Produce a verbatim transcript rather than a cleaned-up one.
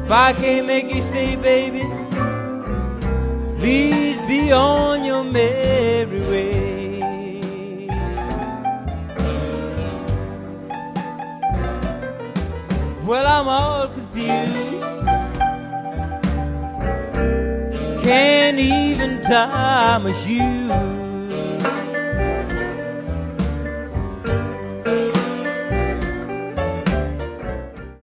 If I can't make you stay, baby, please be on your merry way. Well, I'm all confused, can't even tie my shoes.